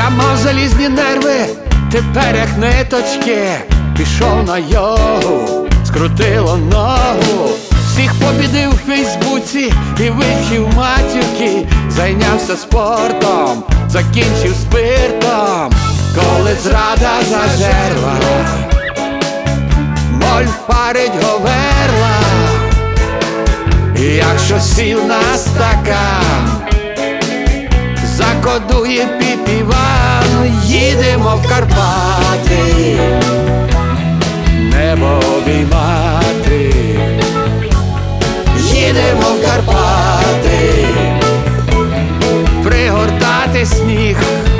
Я мав залізні нерви, тепер як ниточки. Пішов на йогу, скрутило ногу. Всіх побідив у Фейсбуці і вивчив матюки. Зайнявся спортом, закінчив спиртом. Коли зрада зажерла, моль парить говерла. І якщо сів на стакан, закодує піп-Іван. Їдемо в Карпати, небо обіймати. Їдемо в Карпати, пригортати сніг.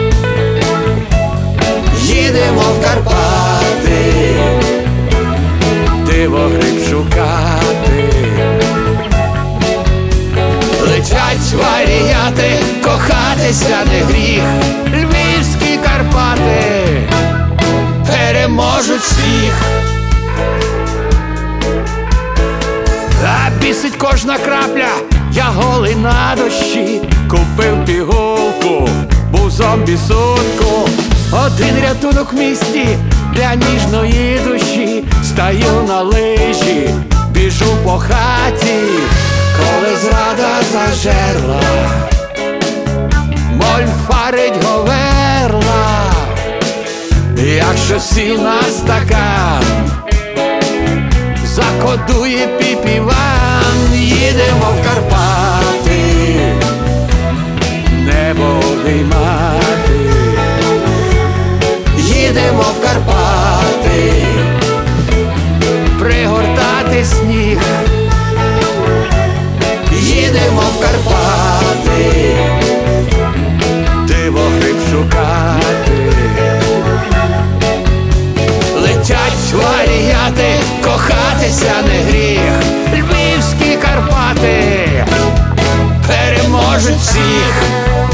Їдемо в Карпати, диво гриб шукати. Летять варіяти, кохатися не гріх. Львівські Карпати переможуть всіх. А бісить кожна крапля, я голий на дощі. Купив пігулку, був зомбі сутку. Один рятунок в місті для ніжної душі. Стаю на лижі, біжу по хаті. Коли зрада зажерла, моль фарить говерла. Якщо сів на стакан, закодує піп-Іван. Їдемо в Карпати, небо обіймати. Їдемо в Карпати, пригортати сніг. Їдемо в Карпати, диво гриб шукати. Летять варіяти, кохатися не гріх. Львівські Карпати переможуть всіх.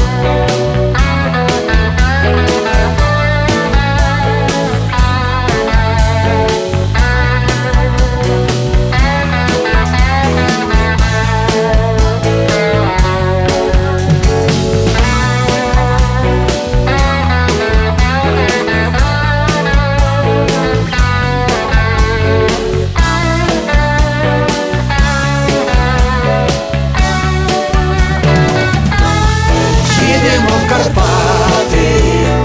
Карпати,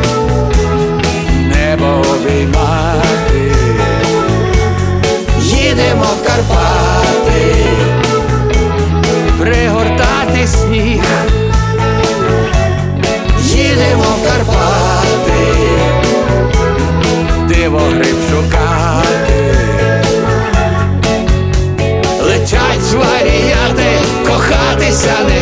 небо обіймати. Їдемо в Карпати, пригортати сніг. Їдемо в Карпати, диво гриб шукати. Летять варіяти, кохатися не